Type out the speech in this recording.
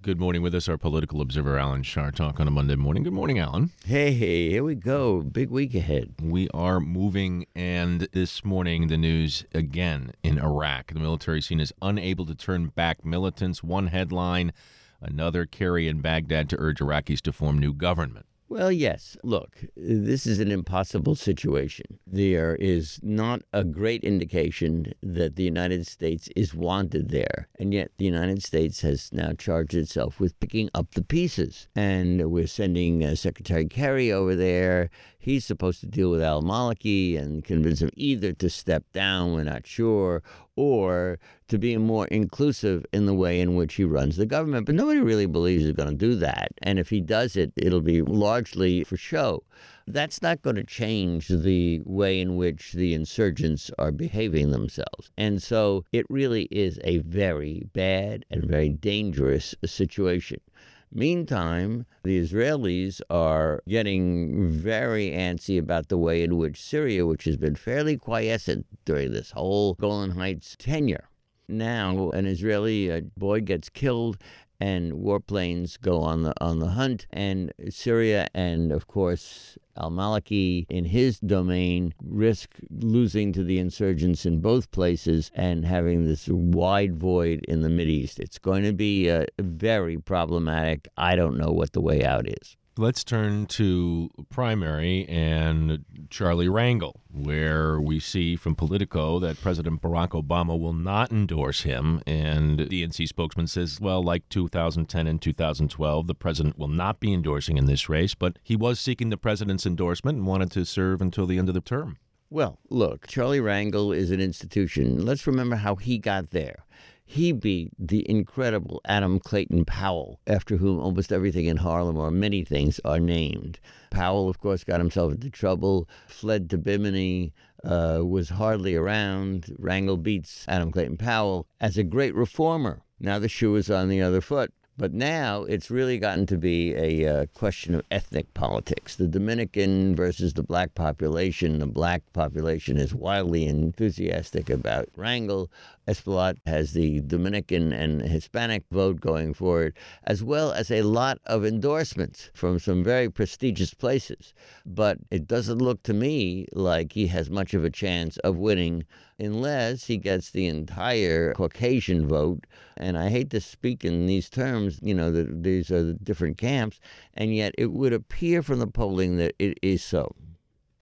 Good morning. With us, our political observer, Alan Chartock, on a Monday morning. Good morning, Alan. Hey, here we go. Big week ahead. We are moving, and this morning, the news again in Iraq. The military scene is unable to turn back militants. One headline, another Kerry in Baghdad to urge Iraqis to form new government. Well, yes. Look, this is an impossible situation. There is not a great indication that the United States is wanted there. And yet the United States has now charged itself with picking up the pieces. And we're sending Secretary Kerry over there. He's supposed to deal with al-Maliki and convince him either to step down, we're not sure, or to be more inclusive in the way in which he runs the government. But nobody really believes he's going to do that. And if he does it, it'll be largely for show. That's not going to change the way in which the insurgents are behaving themselves. And so it really is a very bad and very dangerous situation. Meantime, the Israelis are getting very antsy about the way in which Syria, which has been fairly quiescent during this whole Golan Heights tenure, now an Israeli boy gets killed and warplanes go on the hunt, and Syria and, of course, al-Maliki in his domain risk losing to the insurgents in both places and having this wide void in the Mideast. It's going to be very problematic. I don't know what the way out is. Let's turn to primary and Charlie Rangel, where we see from Politico that President Barack Obama will not endorse him. And the DNC spokesman says, well, like 2010 and 2012, the president will not be endorsing in this race, but he was seeking the president's endorsement and wanted to serve until the end of the term. Well, look, Charlie Rangel is an institution. Let's remember how he got there. He beat the incredible Adam Clayton Powell, after whom almost everything in Harlem, or many things, are named. Powell, of course, got himself into trouble, fled to Bimini, was hardly around. Rangel beats Adam Clayton Powell as a great reformer. Now the shoe is on the other foot. But now it's really gotten to be a question of ethnic politics. The Dominican versus the black population. The black population is wildly enthusiastic about Rangel. Espaillat has the Dominican and Hispanic vote going for it, as well as a lot of endorsements from some very prestigious places. But it doesn't look to me like he has much of a chance of winning unless he gets the entire Caucasian vote. And I hate to speak in these terms, that these are the different camps, and yet it would appear from the polling that it is so.